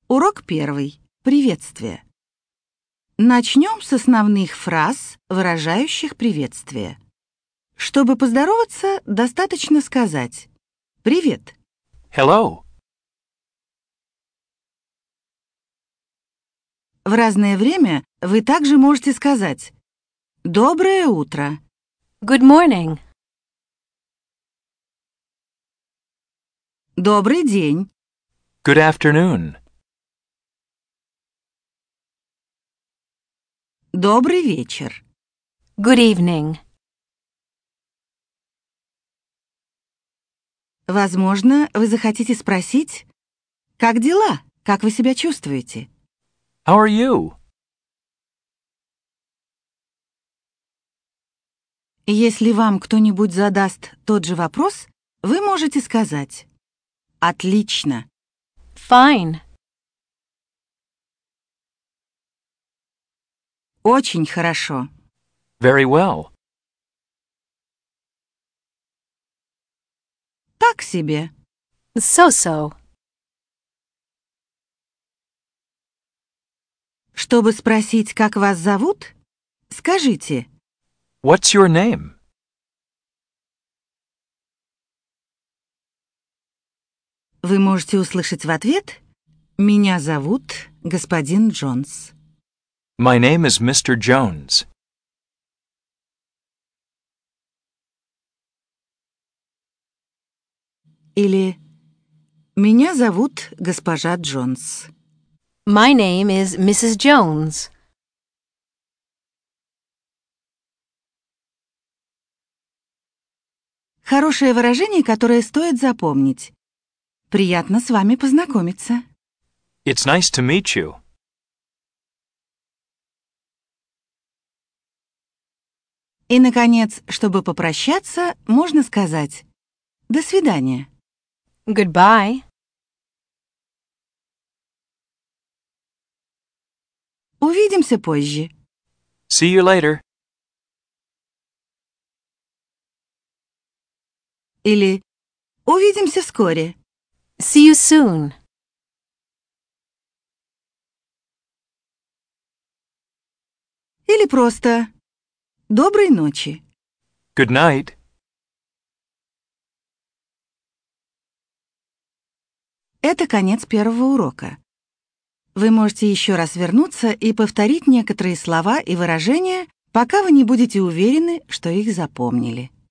Урок 1. Приветствие. Начнем с основных фраз, выражающих приветствие. Чтобы поздороваться, достаточно сказать «Привет». Hello. В разное время вы также можете сказать «Доброе утро», Good morning. «Добрый день», Good afternoon. «Добрый вечер». Good evening. Возможно, вы захотите спросить «Как дела? Как вы себя чувствуете?» How are you? Если вам кто-нибудь задаст тот же вопрос, вы можете сказать «Отлично». Fine. Очень хорошо. Very well. Так себе. So-so. Чтобы спросить, как вас зовут, скажите What's your name? Вы можете услышать в ответ «Меня зовут господин Джонс». My name is Mr. Jones. Или «Меня зовут госпожа Джонс». My name is Mrs. Jones. Хорошее выражение, которое стоит запомнить. Приятно с вами познакомиться. It's nice to meet you. И, наконец, чтобы попрощаться, можно сказать «До свидания». Goodbye. Увидимся позже. See you later. Или увидимся вскоре. See you soon. Или просто доброй ночи. Good night. Это конец первого урока. Вы можете еще раз вернуться и повторить некоторые слова и выражения, пока вы не будете уверены, что их запомнили.